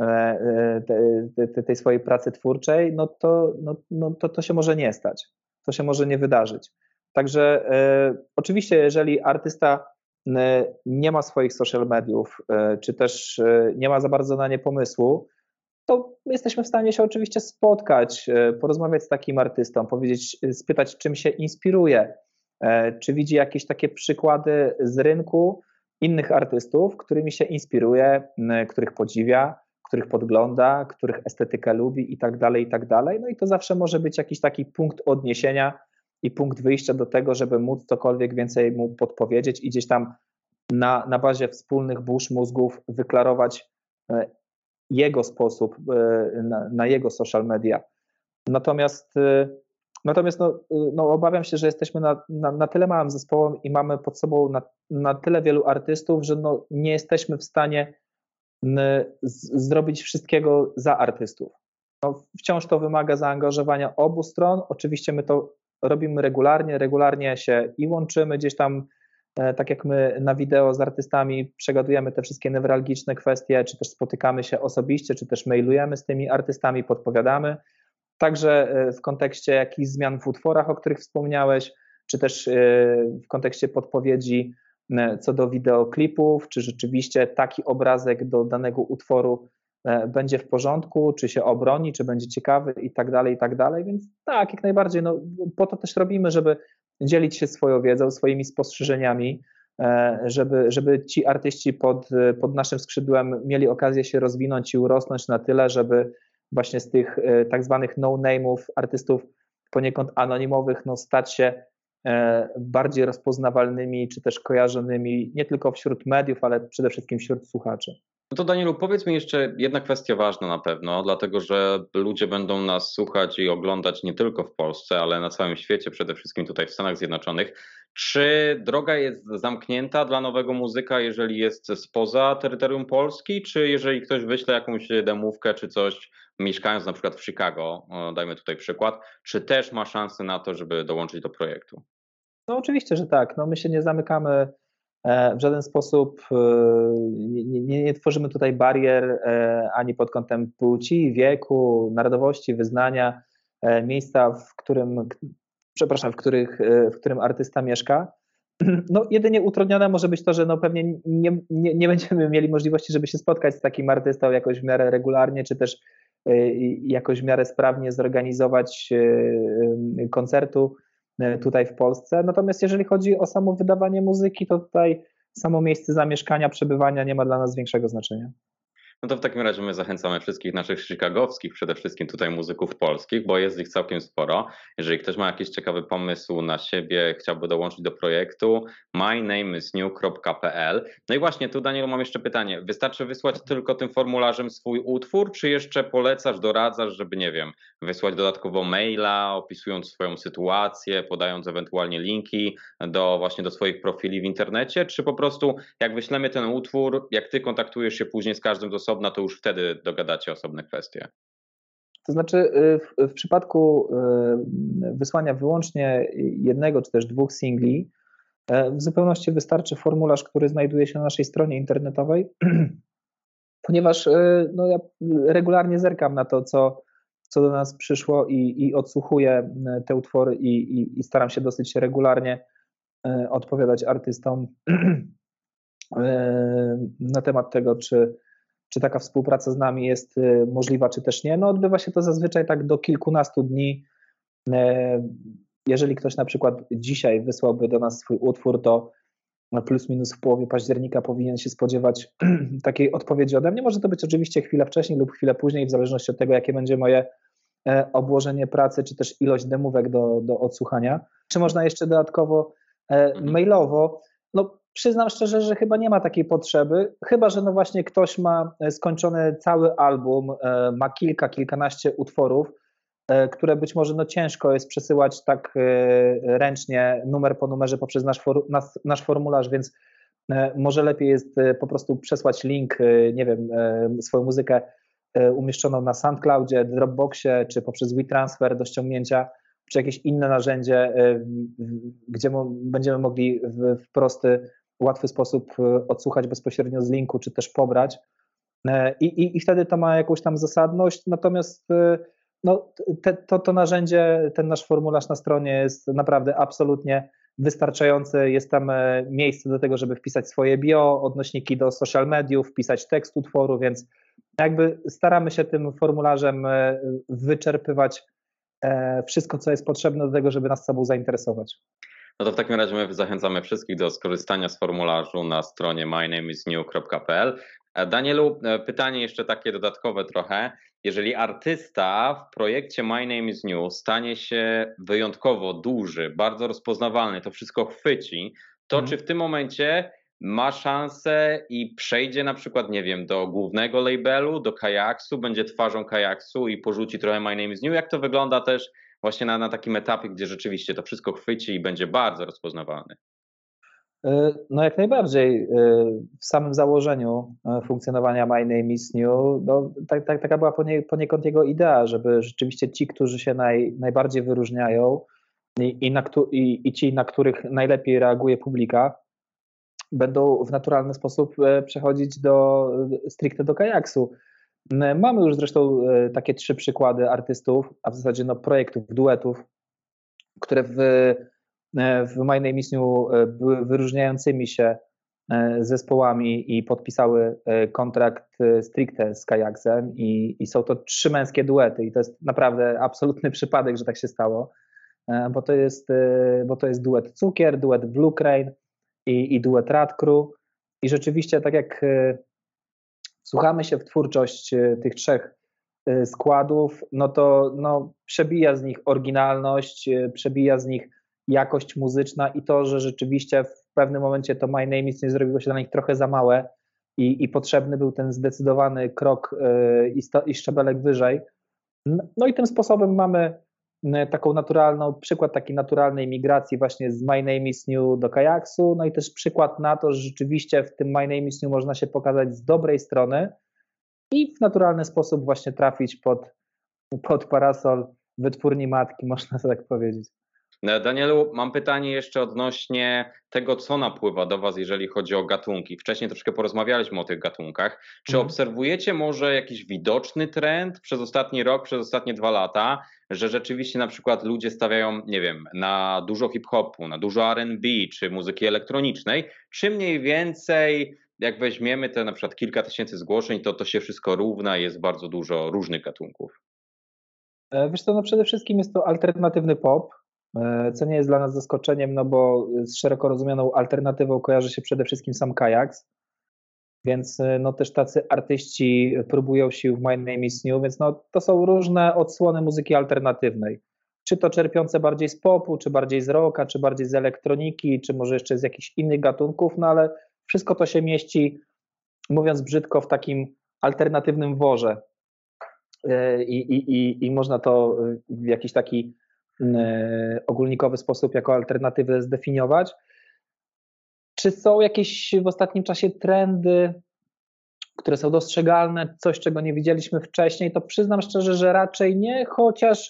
S3: te, te, tej swojej pracy twórczej, no to, no, no to to się może nie stać, to się może nie wydarzyć. Także e, oczywiście, jeżeli artysta nie ma swoich social mediów, e, czy też nie ma za bardzo na nie pomysłu, to jesteśmy w stanie się oczywiście spotkać, porozmawiać z takim artystą, powiedzieć, spytać, czym się inspiruje, czy widzi jakieś takie przykłady z rynku innych artystów, którymi się inspiruje, których podziwia, których podgląda, których estetykę lubi i tak dalej, i tak dalej. No i to zawsze może być jakiś taki punkt odniesienia i punkt wyjścia do tego, żeby móc cokolwiek więcej mu podpowiedzieć i gdzieś tam na, na bazie wspólnych burz mózgów wyklarować jego sposób na, na jego social media. Natomiast Natomiast no, no obawiam się, że jesteśmy na, na, na tyle małym zespołem i mamy pod sobą na, na tyle wielu artystów, że no, nie jesteśmy w stanie z, zrobić wszystkiego za artystów. No, wciąż to wymaga zaangażowania obu stron. Oczywiście my to robimy regularnie, regularnie się i łączymy gdzieś tam, e, tak jak my na wideo z artystami przegadujemy te wszystkie newralgiczne kwestie, czy też spotykamy się osobiście, czy też mailujemy z tymi artystami, podpowiadamy. Także w kontekście jakichś zmian w utworach, o których wspomniałeś, czy też w kontekście podpowiedzi co do wideoklipów, czy rzeczywiście taki obrazek do danego utworu będzie w porządku, czy się obroni, czy będzie ciekawy i tak dalej, i tak dalej. Więc tak, jak najbardziej, no, po to też robimy, żeby dzielić się swoją wiedzą, swoimi spostrzeżeniami, żeby, żeby ci artyści pod, pod naszym skrzydłem mieli okazję się rozwinąć i urosnąć na tyle, żeby właśnie z tych tak zwanych no-name'ów, artystów poniekąd anonimowych, no, stać się bardziej rozpoznawalnymi, czy też kojarzonymi nie tylko wśród mediów, ale przede wszystkim wśród słuchaczy.
S2: No to Danielu, powiedz mi jeszcze jedna kwestia ważna na pewno, dlatego że ludzie będą nas słuchać i oglądać nie tylko w Polsce, ale na całym świecie, przede wszystkim tutaj w Stanach Zjednoczonych. Czy droga jest zamknięta dla nowego muzyka, jeżeli jest spoza terytorium Polski, czy jeżeli ktoś wyśle jakąś demówkę czy coś, mieszkając na przykład w Chicago, dajmy tutaj przykład, czy też ma szansę na to, żeby dołączyć do projektu?
S3: No oczywiście, że tak. No my się nie zamykamy w żaden sposób, nie, nie, nie tworzymy tutaj barier ani pod kątem płci, wieku, narodowości, wyznania, miejsca, w którym, przepraszam, w, których, w którym artysta mieszka. No jedynie utrudnione może być to, że no pewnie nie, nie, nie będziemy mieli możliwości, żeby się spotkać z takim artystą jakoś w miarę regularnie, czy też jakoś w miarę sprawnie zorganizować koncertu tutaj w Polsce. Natomiast jeżeli chodzi o samo wydawanie muzyki, to tutaj samo miejsce zamieszkania, przebywania nie ma dla nas większego znaczenia.
S2: No to w takim razie my zachęcamy wszystkich naszych chicagowskich, przede wszystkim tutaj muzyków polskich, bo jest ich całkiem sporo. Jeżeli ktoś ma jakiś ciekawy pomysł na siebie, chciałby dołączyć do projektu, my name is new kropka p l. No i właśnie tu, Danielu, mam jeszcze pytanie. Wystarczy wysłać tylko tym formularzem swój utwór, czy jeszcze polecasz, doradzasz, żeby, nie wiem, wysłać dodatkowo maila, opisując swoją sytuację, podając ewentualnie linki do właśnie do swoich profili w internecie, czy po prostu jak wyślemy ten utwór, jak ty kontaktujesz się później z każdym z osobna, to już wtedy dogadacie osobne kwestie?
S3: To znaczy w, w przypadku wysłania wyłącznie jednego czy też dwóch singli w zupełności wystarczy formularz, który znajduje się na naszej stronie internetowej, ponieważ no, ja regularnie zerkam na to, co, co do nas przyszło i, i odsłuchuję te utwory i, i, i staram się dosyć regularnie odpowiadać artystom na temat tego, czy czy taka współpraca z nami jest możliwa, czy też nie. No odbywa się to zazwyczaj tak do kilkunastu dni. Jeżeli ktoś na przykład dzisiaj wysłałby do nas swój utwór, to plus minus w połowie października powinien się spodziewać takiej odpowiedzi ode mnie. Może to być oczywiście chwilę wcześniej lub chwilę później, w zależności od tego, jakie będzie moje obłożenie pracy, czy też ilość demówek do, do odsłuchania. Czy można jeszcze dodatkowo mailowo? No przyznam szczerze, że chyba nie ma takiej potrzeby, chyba że no właśnie ktoś ma skończony cały album, ma kilka, kilkanaście utworów, które być może no ciężko jest przesyłać tak ręcznie, numer po numerze poprzez nasz, for, nasz, nasz formularz, więc może lepiej jest po prostu przesłać link, nie wiem, swoją muzykę umieszczoną na SoundCloudzie, Dropboxie, czy poprzez WeTransfer do ściągnięcia, czy jakieś inne narzędzie, gdzie będziemy mogli w prosty, łatwy sposób odsłuchać bezpośrednio z linku, czy też pobrać. I, i, i wtedy to ma jakąś tam zasadność, natomiast no, te, to, to narzędzie, ten nasz formularz na stronie jest naprawdę absolutnie wystarczający. Jest tam miejsce do tego, żeby wpisać swoje bio, odnośniki do social mediów, wpisać tekst utworu, więc jakby staramy się tym formularzem wyczerpywać wszystko, co jest potrzebne do tego, żeby nas sobą zainteresować.
S2: No to w takim razie my zachęcamy wszystkich do skorzystania z formularzu na stronie my name is new kropka p l. Danielu, pytanie jeszcze takie dodatkowe trochę. Jeżeli artysta w projekcie My Name is New stanie się wyjątkowo duży, bardzo rozpoznawalny, to wszystko chwyci, to hmm. czy w tym momencie ma szansę i przejdzie na przykład, nie wiem, do głównego labelu, do Kajaksu, będzie twarzą Kajaksu i porzuci trochę My Name is New? Jak to wygląda też właśnie na, na takim etapie, gdzie rzeczywiście to wszystko chwyci i będzie bardzo rozpoznawalny?
S3: No jak najbardziej. W samym założeniu funkcjonowania My Name is New, no, tak, tak, taka była ponie, poniekąd jego idea, żeby rzeczywiście ci, którzy się naj, najbardziej wyróżniają i, i, na, i, i ci, na których najlepiej reaguje publika, będą w naturalny sposób przechodzić do, stricte do kajaksu. Mamy już zresztą takie trzy przykłady artystów, a w zasadzie no, projektów, duetów, które w w My Name is New były wyróżniającymi się zespołami i podpisały kontrakt stricte z Kajaksem i, i są to trzy męskie duety i to jest naprawdę absolutny przypadek, że tak się stało, bo to jest, bo to jest duet Cukier, duet Blue Crane i, i duet Radcrew i rzeczywiście tak jak wsłuchamy się w twórczość tych trzech składów, no to no, przebija z nich oryginalność, przebija z nich jakość muzyczna i to, że rzeczywiście w pewnym momencie to My Name is New zrobiło się dla nich trochę za małe i, i potrzebny był ten zdecydowany krok i, sto, i szczebelek wyżej. No i tym sposobem mamy taką naturalną, przykład takiej naturalnej migracji właśnie z My Name is New do Kajaksu, no i też przykład na to, że rzeczywiście w tym My Name is New można się pokazać z dobrej strony i w naturalny sposób właśnie trafić pod, pod parasol wytwórni matki, można tak powiedzieć.
S2: Danielu, mam pytanie jeszcze odnośnie tego, co napływa do Was, jeżeli chodzi o gatunki. Wcześniej troszkę porozmawialiśmy o tych gatunkach. Czy mhm. obserwujecie może jakiś widoczny trend przez ostatni rok, przez ostatnie dwa lata, że rzeczywiście na przykład ludzie stawiają, nie wiem, na dużo hip-hopu, na dużo R and B czy muzyki elektronicznej, czy mniej więcej jak weźmiemy te na przykład kilka tysięcy zgłoszeń, to to się wszystko równa i jest bardzo dużo różnych gatunków?
S3: Wiesz co, no przede wszystkim jest to alternatywny pop, co nie jest dla nas zaskoczeniem, no bo z szeroko rozumianą alternatywą kojarzy się przede wszystkim sam Kajaks, więc no też tacy artyści próbują sił w My Name is New, więc no to są różne odsłony muzyki alternatywnej, czy to czerpiące bardziej z popu, czy bardziej z rocka, czy bardziej z elektroniki, czy może jeszcze z jakichś innych gatunków, no ale wszystko to się mieści, mówiąc brzydko, w takim alternatywnym worze i, i, i, i można to w jakiś taki ogólnikowy sposób jako alternatywę zdefiniować. Czy są jakieś w ostatnim czasie trendy, które są dostrzegalne, coś czego nie widzieliśmy wcześniej? To przyznam szczerze, że raczej nie, chociaż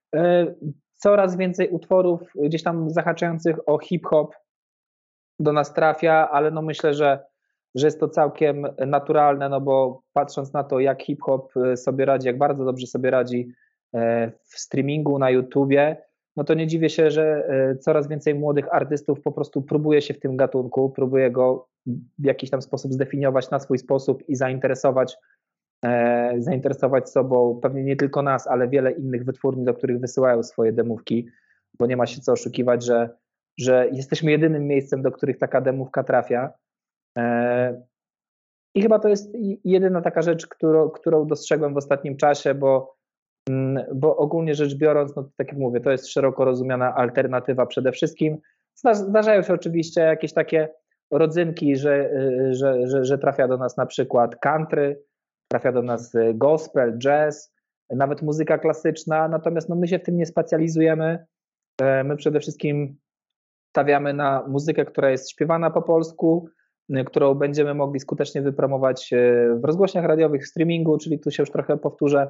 S3: coraz więcej utworów gdzieś tam zahaczających o hip-hop do nas trafia, ale no myślę, że, że jest to całkiem naturalne, no bo patrząc na to, jak hip-hop sobie radzi, jak bardzo dobrze sobie radzi w streamingu na YouTubie, no to nie dziwię się, że coraz więcej młodych artystów po prostu próbuje się w tym gatunku, próbuje go w jakiś tam sposób zdefiniować na swój sposób i zainteresować, e, zainteresować sobą pewnie nie tylko nas, ale wiele innych wytwórni, do których wysyłają swoje demówki, bo nie ma się co oszukiwać, że, że jesteśmy jedynym miejscem, do których taka demówka trafia. E, I chyba to jest jedyna taka rzecz, którą, którą dostrzegłem w ostatnim czasie, bo bo ogólnie rzecz biorąc, no tak jak mówię, to jest szeroko rozumiana alternatywa przede wszystkim. Zdarzają się oczywiście jakieś takie rodzynki, że, że, że, że trafia do nas na przykład country, trafia do nas gospel, jazz, nawet muzyka klasyczna, natomiast no my się w tym nie specjalizujemy. My przede wszystkim stawiamy na muzykę, która jest śpiewana po polsku, którą będziemy mogli skutecznie wypromować w rozgłośniach radiowych, w streamingu, czyli tu się już trochę powtórzę.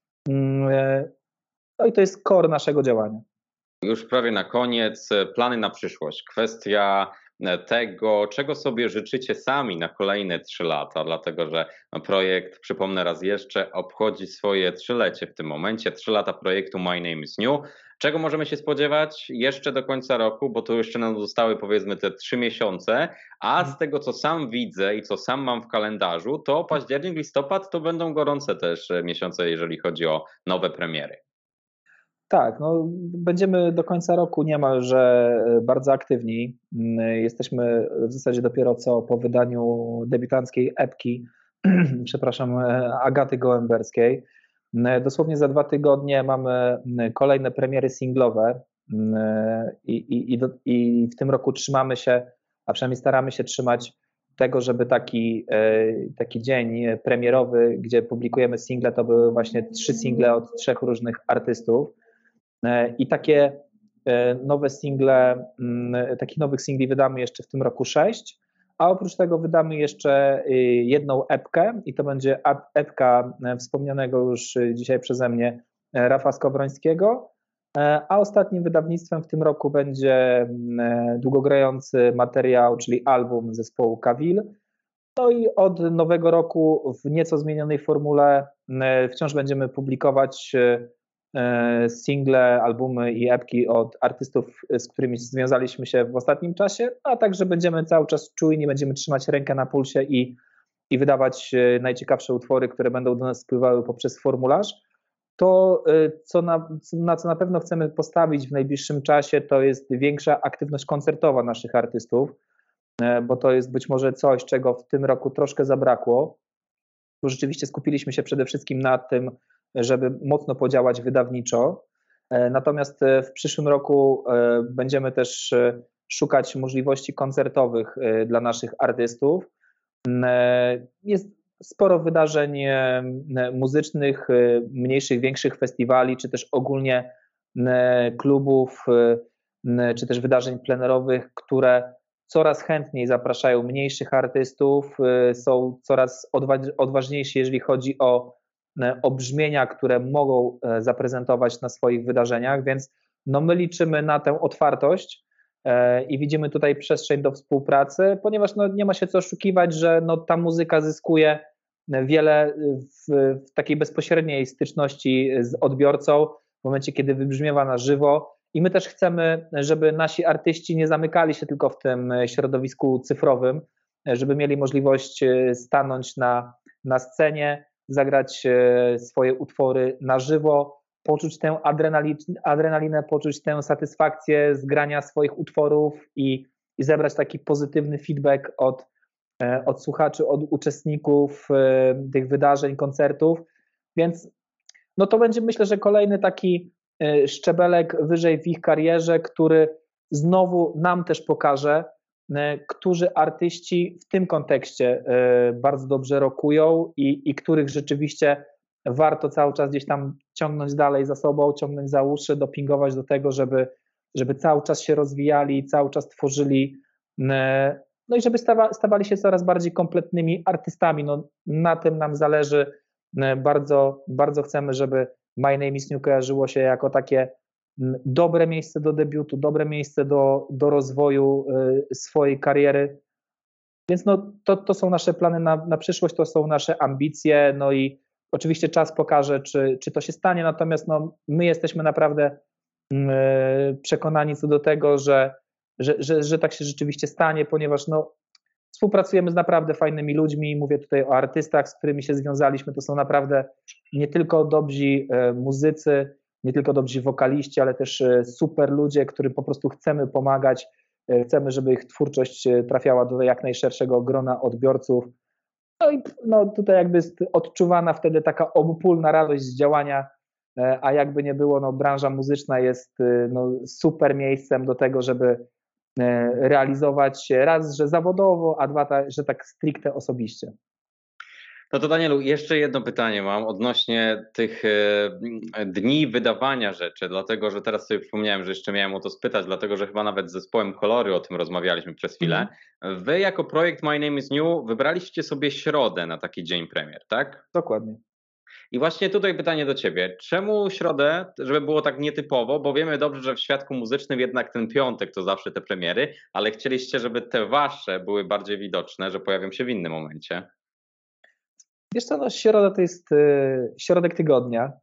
S3: No i to jest core naszego działania.
S2: Już prawie na koniec, plany na przyszłość. Kwestia tego, czego sobie życzycie sami na kolejne trzy lata, dlatego że projekt, przypomnę raz jeszcze, obchodzi swoje trzylecie w tym momencie, trzy lata projektu My Name is New. Czego możemy się spodziewać jeszcze do końca roku, bo tu jeszcze nam zostały powiedzmy te trzy miesiące, a z tego co sam widzę i co sam mam w kalendarzu, to październik, listopad to będą gorące też miesiące, jeżeli chodzi o nowe premiery.
S3: Tak, no będziemy do końca roku niemalże bardzo aktywni. Jesteśmy w zasadzie dopiero co po wydaniu debiutanckiej epki, przepraszam, Agaty Gołęberskiej. Dosłownie za dwa tygodnie mamy kolejne premiery singlowe i, i, i, do, i w tym roku trzymamy się, a przynajmniej staramy się trzymać tego, żeby taki, taki dzień premierowy, gdzie publikujemy single, to były właśnie trzy single od trzech różnych artystów. I takie nowe single, takich nowych singli wydamy jeszcze w tym roku sześć, a oprócz tego wydamy jeszcze jedną epkę i to będzie epka wspomnianego już dzisiaj przeze mnie Rafa Skowrońskiego, a ostatnim wydawnictwem w tym roku będzie długogrający materiał, czyli album zespołu Kawil. No i od nowego roku w nieco zmienionej formule wciąż będziemy publikować single, albumy i epki od artystów, z którymi związaliśmy się w ostatnim czasie, a także będziemy cały czas czujni, będziemy trzymać rękę na pulsie i, i wydawać najciekawsze utwory, które będą do nas spływały poprzez formularz. To, co na, na co na pewno chcemy postawić w najbliższym czasie, to jest większa aktywność koncertowa naszych artystów, bo to jest być może coś, czego w tym roku troszkę zabrakło, bo rzeczywiście skupiliśmy się przede wszystkim na tym, żeby mocno podziałać wydawniczo. Natomiast w przyszłym roku będziemy też szukać możliwości koncertowych dla naszych artystów. Jest sporo wydarzeń muzycznych, mniejszych, większych festiwali, czy też ogólnie klubów, czy też wydarzeń plenerowych, które coraz chętniej zapraszają mniejszych artystów, są coraz odważniejsi, jeżeli chodzi o, o brzmienia, które mogą zaprezentować na swoich wydarzeniach, więc no my liczymy na tę otwartość i widzimy tutaj przestrzeń do współpracy, ponieważ no nie ma się co oszukiwać, że no ta muzyka zyskuje wiele w, w takiej bezpośredniej styczności z odbiorcą, w momencie, kiedy wybrzmiewa na żywo. I my też chcemy, żeby nasi artyści nie zamykali się tylko w tym środowisku cyfrowym, żeby mieli możliwość stanąć na, na scenie, zagrać swoje utwory na żywo, poczuć tę adrenalinę, poczuć tę satysfakcję z grania swoich utworów i, i zebrać taki pozytywny feedback od, od słuchaczy, od uczestników tych wydarzeń, koncertów. Więc no to będzie, myślę, że kolejny taki szczebelek wyżej w ich karierze, który znowu nam też pokaże, którzy artyści w tym kontekście bardzo dobrze rockują i, i których rzeczywiście warto cały czas gdzieś tam ciągnąć dalej za sobą, ciągnąć za uszy, dopingować do tego, żeby, żeby cały czas się rozwijali, cały czas tworzyli, no i żeby stawa, stawali się coraz bardziej kompletnymi artystami. No, na tym nam zależy. Bardzo, bardzo chcemy, żeby My Name Is New kojarzyło się jako takie dobre miejsce do debiutu, dobre miejsce do, do rozwoju swojej kariery. Więc no, to, to są nasze plany na, na przyszłość, to są nasze ambicje, no i oczywiście czas pokaże, czy, czy to się stanie, natomiast no, my jesteśmy naprawdę przekonani co do tego, że, że, że, że tak się rzeczywiście stanie, ponieważ no, współpracujemy z naprawdę fajnymi ludźmi, mówię tutaj o artystach, z którymi się związaliśmy, to są naprawdę nie tylko dobrzy muzycy, nie tylko dobrzy wokaliści, ale też super ludzie, którym po prostu chcemy pomagać, chcemy, żeby ich twórczość trafiała do jak najszerszego grona odbiorców. No i no, tutaj jakby jest odczuwana wtedy taka obopólna radość z działania, a jakby nie było, no, branża muzyczna jest no, super miejscem do tego, żeby realizować się raz, że zawodowo, a dwa, że tak stricte osobiście.
S2: No to Danielu, jeszcze jedno pytanie mam odnośnie tych dni wydawania rzeczy, dlatego że teraz sobie przypomniałem, że jeszcze miałem o to spytać, dlatego że chyba nawet z zespołem Kolory o tym rozmawialiśmy przez chwilę. Mm. Wy jako projekt My Name Is New wybraliście sobie środę na taki dzień premier, tak?
S3: Dokładnie.
S2: I właśnie tutaj pytanie do ciebie, czemu środę, żeby było tak nietypowo, bo wiemy dobrze, że w świadku muzycznym jednak ten piątek to zawsze te premiery, ale chcieliście, żeby te wasze były bardziej widoczne, że pojawią się w innym momencie.
S3: Wiesz co, no środa to jest y, środek tygodnia,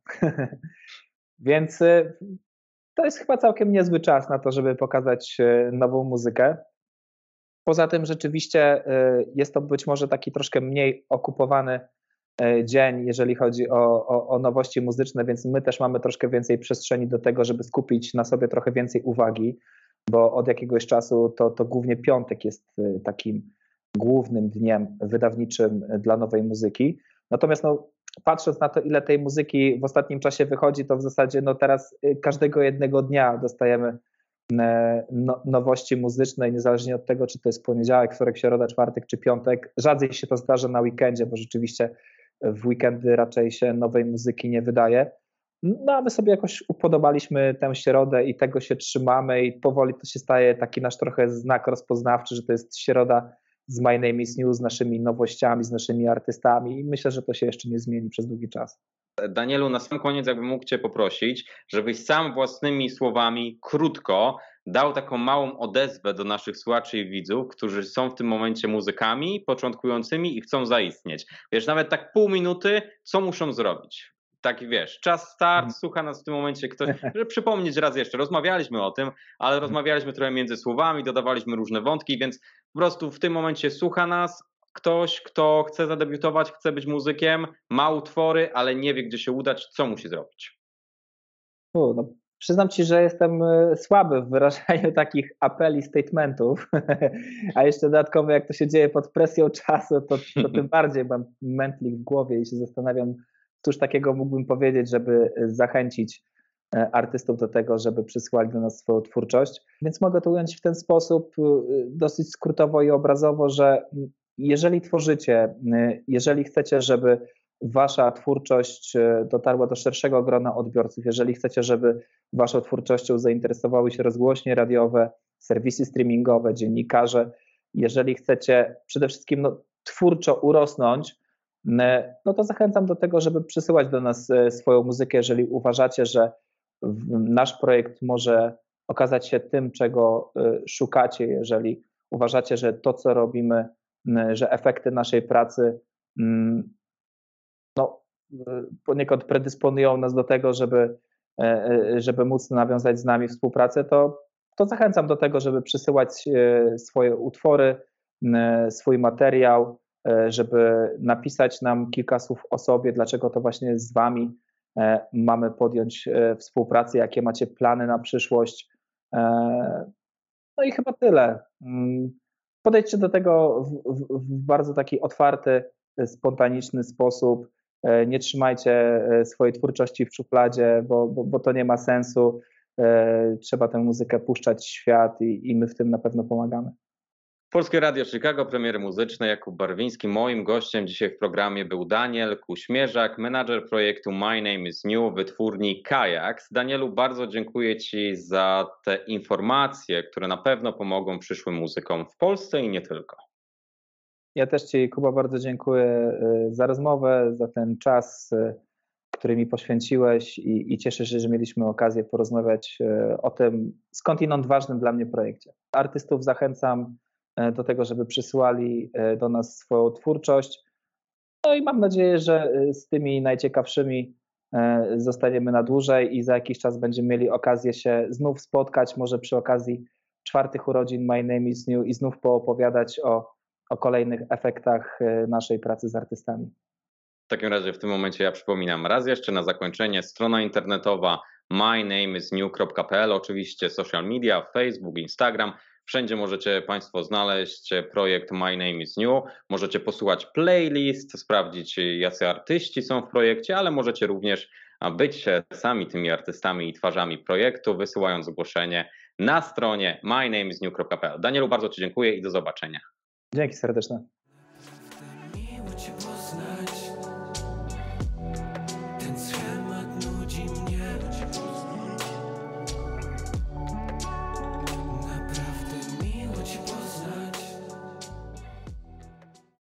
S3: więc y, to jest chyba całkiem niezły czas na to, żeby pokazać y, nową muzykę. Poza tym rzeczywiście y, jest to być może taki troszkę mniej okupowany y, dzień, jeżeli chodzi o, o, o nowości muzyczne, więc my też mamy troszkę więcej przestrzeni do tego, żeby skupić na sobie trochę więcej uwagi, bo od jakiegoś czasu to, to głównie piątek jest y, takim głównym dniem wydawniczym dla nowej muzyki. Natomiast no, patrząc na to, ile tej muzyki w ostatnim czasie wychodzi, to w zasadzie no, teraz każdego jednego dnia dostajemy no, nowości muzyczne, niezależnie od tego, czy to jest poniedziałek, wtorek, środa, czwartek czy piątek. Rzadziej się to zdarza na weekendzie, bo rzeczywiście w weekendy raczej się nowej muzyki nie wydaje. No a my sobie jakoś upodobaliśmy tę środę i tego się trzymamy i powoli to się staje taki nasz trochę znak rozpoznawczy, że to jest środa z My Name is New, z naszymi nowościami, z naszymi artystami i myślę, że to się jeszcze nie zmieni przez długi czas.
S2: Danielu, na sam koniec jakbym mógł Cię poprosić, żebyś sam własnymi słowami, krótko, dał taką małą odezwę do naszych słuchaczy i widzów, którzy są w tym momencie muzykami początkującymi i chcą zaistnieć. Wiesz, nawet tak pół minuty, co muszą zrobić? Tak, wiesz, czas start, słucha nas w tym momencie ktoś, żeby przypomnieć raz jeszcze, rozmawialiśmy o tym, ale rozmawialiśmy trochę między słowami, dodawaliśmy różne wątki, więc po prostu w tym momencie słucha nas ktoś, kto chce zadebiutować, chce być muzykiem, ma utwory, ale nie wie, gdzie się udać, co musi zrobić?
S3: U, no, przyznam Ci, że jestem y, słaby w wyrażaniu takich apeli, statementów, a jeszcze dodatkowo jak to się dzieje pod presją czasu, to, to tym bardziej mam mętlik w głowie i się zastanawiam, cóż takiego mógłbym powiedzieć, żeby zachęcić e, artystów do tego, żeby przysłali do nas swoją twórczość. Więc mogę to ująć w ten sposób y, dosyć skrótowo i obrazowo, że jeżeli tworzycie, y, jeżeli chcecie, żeby wasza twórczość y, dotarła do szerszego grona odbiorców, jeżeli chcecie, żeby waszą twórczością zainteresowały się rozgłośnie radiowe, serwisy streamingowe, dziennikarze, jeżeli chcecie przede wszystkim no, twórczo urosnąć, y, no to zachęcam do tego, żeby przysyłać do nas y, swoją muzykę, jeżeli uważacie, że w- nasz projekt może okazać się tym, czego y, szukacie, jeżeli uważacie, że to, co robimy, y, że efekty naszej pracy mm, no, y, poniekąd predysponują nas do tego, żeby, e, e, żeby móc nawiązać z nami współpracę, to, to zachęcam do tego, żeby przysyłać e, swoje utwory, e, swój materiał, e, żeby napisać nam kilka słów o sobie, dlaczego to właśnie z Wami e, mamy podjąć e, współpracę, jakie macie plany na przyszłość. E, No i chyba tyle. Mm, Podejdźcie do tego w, w, w bardzo taki otwarty, e, spontaniczny sposób. E, Nie trzymajcie e, swojej twórczości w szufladzie, bo, bo, bo to nie ma sensu. E, Trzeba tę muzykę puszczać w świat i, i my w tym na pewno pomagamy.
S2: Polskie Radio Chicago, premiery muzyczne, Jakub Barwiński. Moim gościem dzisiaj w programie był Daniel Kuśmierzak, menadżer projektu My Name is New, wytwórni Kajaks. Danielu, bardzo dziękuję Ci za te informacje, które na pewno pomogą przyszłym muzykom w Polsce i nie tylko.
S3: Ja też Ci, Kuba, bardzo dziękuję e, za rozmowę, za ten czas, e, który mi poświęciłeś i, i cieszę się, że mieliśmy okazję porozmawiać e, o tym skądinąd ważnym dla mnie projekcie. Artystów zachęcam e, do tego, żeby przysyłali e, do nas swoją twórczość. No i mam nadzieję, że e, z tymi najciekawszymi e, zostaniemy na dłużej i za jakiś czas będziemy mieli okazję się znów spotkać, może przy okazji czwartych urodzin My Name is New i znów poopowiadać o, o kolejnych efektach e, naszej pracy z artystami.
S2: W takim razie w tym momencie ja przypominam raz jeszcze na zakończenie strona internetowa my name is new kropka p l, oczywiście social media, Facebook, Instagram. Wszędzie możecie Państwo znaleźć projekt My Name is New. Możecie posłuchać playlist, sprawdzić jacy artyści są w projekcie, ale możecie również być sami tymi artystami i twarzami projektu, wysyłając zgłoszenie na stronie my name is new kropka p l. Danielu, bardzo Ci dziękuję i do zobaczenia.
S3: Dzięki serdeczne.